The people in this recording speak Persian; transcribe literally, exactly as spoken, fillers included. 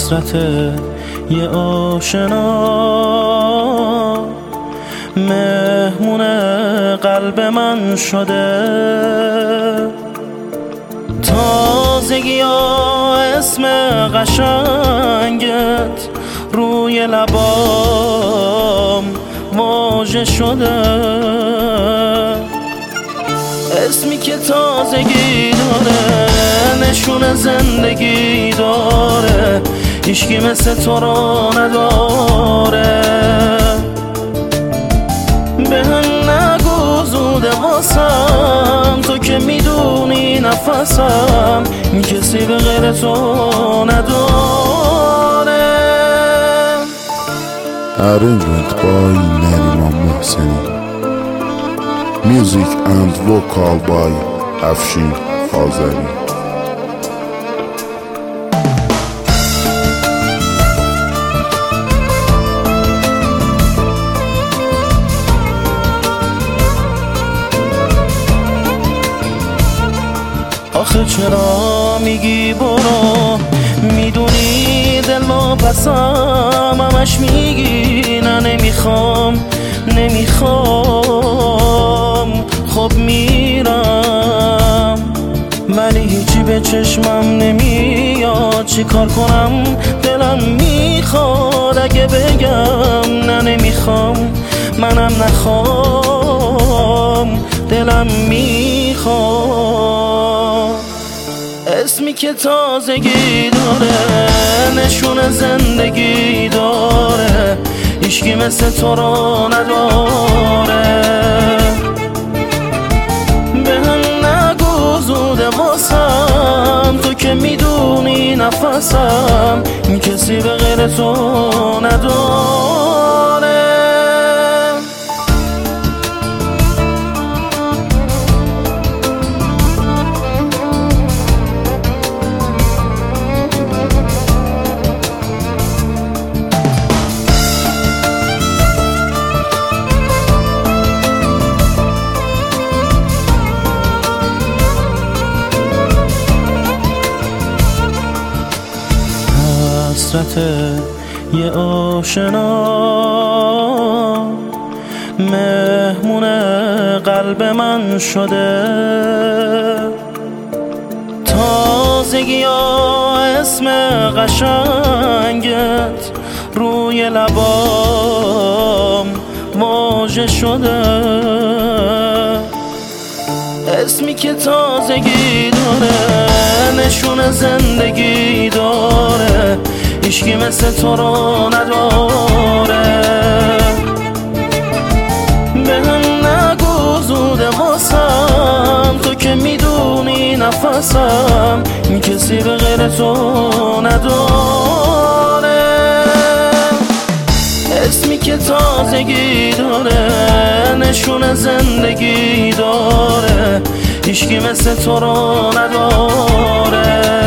حسرت یه آشنا مهمون قلب من شده. تازگی ها اسم قشنگت روی لبام واژه شده. اسمی که تازگی داره، نشون زندگی داره، هیچکی مثل تو رو نداره. به هم نگو زوده واسم، تو که میدونی نفسم کسی به غیر تو نداره. Arrangement by Neriman Mohseni. Music and vocal by Afshin Fazeli. آخه چرا میگی برو، میدونی دل واپسم، همش میگی نه نمیخوام نمیخوام. خب میرم ولی هیچی به چشمم نمیاد، چی کار کنم دلم میخواد اگه بگم نه نمیخوام. منم نخوام دلم میخواد. اسمی که تازگی داره، نشون زندگی داره، هیچکی مثل تو رو نداره. به هم نگو زوده واسم، تو که میدونی نفسم کسی به غیر تو نداره. حسرت یه آشنا مهمون قلب من شده. تازگی ها اسم قشنگت روی لبام واژه شده. اسمی که تازگی داره، نشون زندگی داره، هیچکی مثل تو رو نداره. به هم نگو زوده واسم، تو که میدونی نفسم کسی به غیر تو نداره. اسمی که تازگی داره، نشون زندگی داره، هیچکی مثل تو رو نداره.